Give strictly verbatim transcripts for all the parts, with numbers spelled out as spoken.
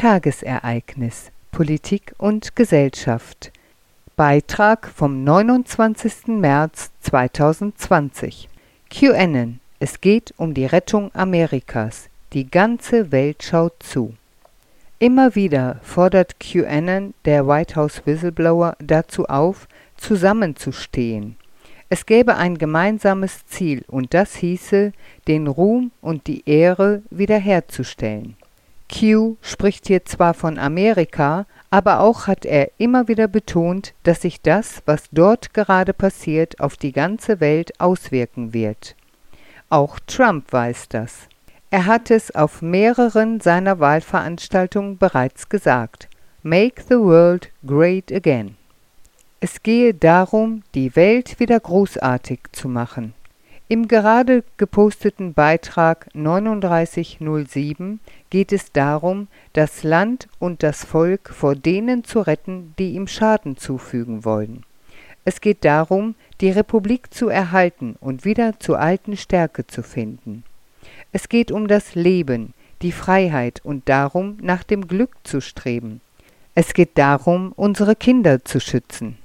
Tagesereignis Politik und Gesellschaft. Beitrag vom neunundzwanzigsten März zweitausendzwanzig. QAnon. Es geht um die Rettung Amerikas. Die ganze Welt schaut zu. Immer wieder fordert QAnon der White House Whistleblower dazu auf, zusammenzustehen. Es gäbe ein gemeinsames Ziel und das hieße, den Ruhm und die Ehre wiederherzustellen. Q spricht hier zwar von Amerika, aber auch hat er immer wieder betont, dass sich das, was dort gerade passiert, auf die ganze Welt auswirken wird. Auch Trump weiß das. Er hat es auf mehreren seiner Wahlveranstaltungen bereits gesagt: Make the world great again. Es gehe darum, die Welt wieder großartig zu machen. Im gerade geposteten Beitrag neununddreißig null sieben geht es darum, das Land und das Volk vor denen zu retten, die ihm Schaden zufügen wollen. Es geht darum, die Republik zu erhalten und wieder zur alten Stärke zu finden. Es geht um das Leben, die Freiheit und darum, nach dem Glück zu streben. Es geht darum, unsere Kinder zu schützen.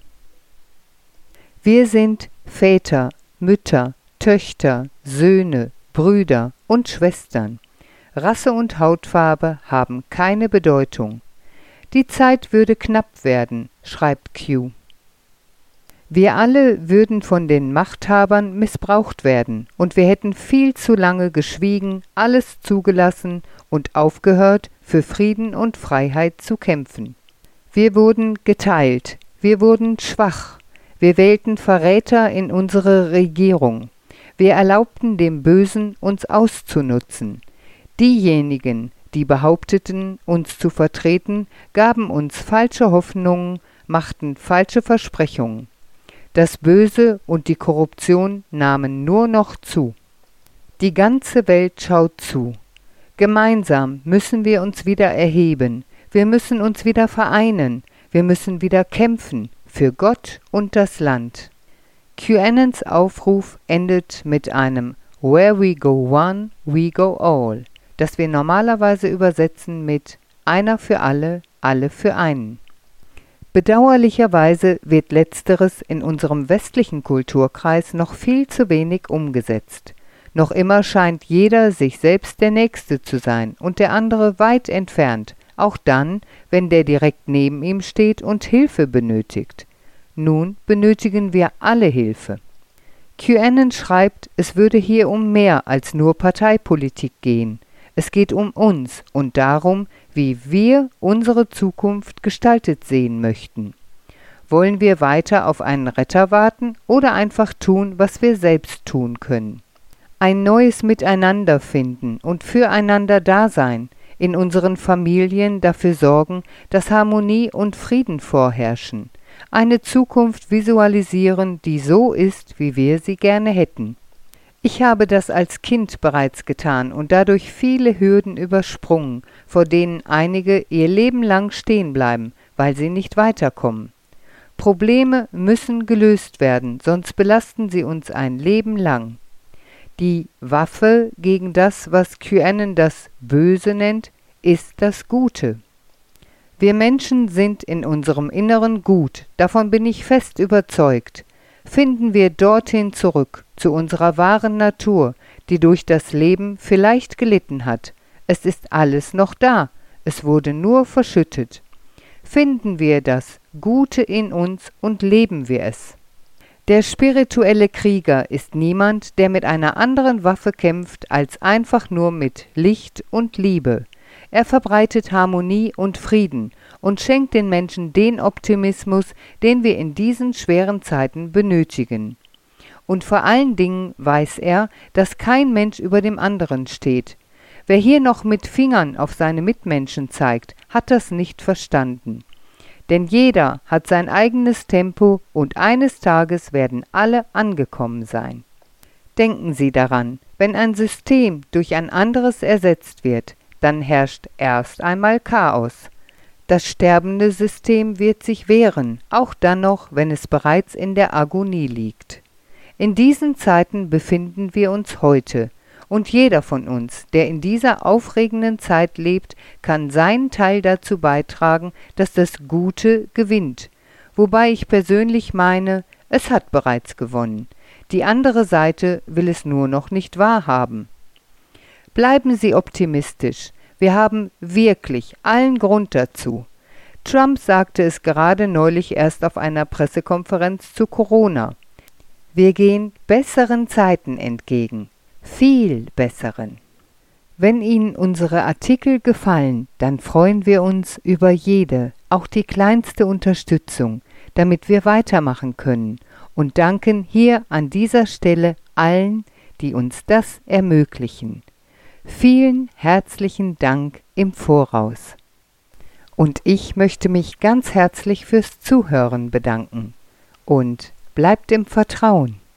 Wir sind Väter, Mütter, Töchter, Söhne, Brüder und Schwestern. Rasse und Hautfarbe haben keine Bedeutung. Die Zeit würde knapp werden, schreibt Q. Wir alle würden von den Machthabern missbraucht werden und wir hätten viel zu lange geschwiegen, alles zugelassen und aufgehört, für Frieden und Freiheit zu kämpfen. Wir wurden geteilt, wir wurden schwach, wir wählten Verräter in unsere Regierung. Wir erlaubten dem Bösen, uns auszunutzen. Diejenigen, die behaupteten, uns zu vertreten, gaben uns falsche Hoffnungen, machten falsche Versprechungen. Das Böse und die Korruption nahmen nur noch zu. Die ganze Welt schaut zu. Gemeinsam müssen wir uns wieder erheben. Wir müssen uns wieder vereinen. Wir müssen wieder kämpfen für Gott und das Land. QAnons Aufruf endet mit einem Where we go one, we go all, das wir normalerweise übersetzen mit Einer für alle, alle für einen. Bedauerlicherweise wird Letzteres in unserem westlichen Kulturkreis noch viel zu wenig umgesetzt. Noch immer scheint jeder sich selbst der Nächste zu sein und der andere weit entfernt, auch dann, wenn der direkt neben ihm steht und Hilfe benötigt. Nun benötigen wir alle Hilfe. QAnon schreibt, es würde hier um mehr als nur Parteipolitik gehen. Es geht um uns und darum, wie wir unsere Zukunft gestaltet sehen möchten. Wollen wir weiter auf einen Retter warten oder einfach tun, was wir selbst tun können? Ein neues Miteinander finden und füreinander da sein, in unseren Familien dafür sorgen, dass Harmonie und Frieden vorherrschen. Eine Zukunft visualisieren, die so ist, wie wir sie gerne hätten. Ich habe das als Kind bereits getan und dadurch viele Hürden übersprungen, vor denen einige ihr Leben lang stehen bleiben, weil sie nicht weiterkommen. Probleme müssen gelöst werden, sonst belasten sie uns ein Leben lang. Die Waffe gegen das, was QAnon das Böse nennt, ist das Gute. Wir Menschen sind in unserem Inneren gut, davon bin ich fest überzeugt. Finden wir dorthin zurück, zu unserer wahren Natur, die durch das Leben vielleicht gelitten hat. Es ist alles noch da, es wurde nur verschüttet. Finden wir das Gute in uns und leben wir es. Der spirituelle Krieger ist niemand, der mit einer anderen Waffe kämpft, als einfach nur mit Licht und Liebe. Er verbreitet Harmonie und Frieden und schenkt den Menschen den Optimismus, den wir in diesen schweren Zeiten benötigen. Und vor allen Dingen weiß er, dass kein Mensch über dem anderen steht. Wer hier noch mit Fingern auf seine Mitmenschen zeigt, hat das nicht verstanden. Denn jeder hat sein eigenes Tempo und eines Tages werden alle angekommen sein. Denken Sie daran, wenn ein System durch ein anderes ersetzt wird, dann herrscht erst einmal Chaos. Das sterbende System wird sich wehren, auch dann noch, wenn es bereits in der Agonie liegt. In diesen Zeiten befinden wir uns heute, Und jeder von uns, der in dieser aufregenden Zeit lebt, kann seinen Teil dazu beitragen, dass das Gute gewinnt. Wobei ich persönlich meine, es hat bereits gewonnen. Die andere Seite will es nur noch nicht wahrhaben. Bleiben Sie optimistisch. Wir haben wirklich allen Grund dazu. Trump sagte es gerade neulich erst auf einer Pressekonferenz zu Corona. Wir gehen besseren Zeiten entgegen. Viel besseren. Wenn Ihnen unsere Artikel gefallen, dann freuen wir uns über jede, auch die kleinste Unterstützung, damit wir weitermachen können, und danken hier an dieser Stelle allen, die uns das ermöglichen. Vielen herzlichen Dank im Voraus. Und ich möchte mich ganz herzlich fürs Zuhören bedanken. Und bleibt im Vertrauen.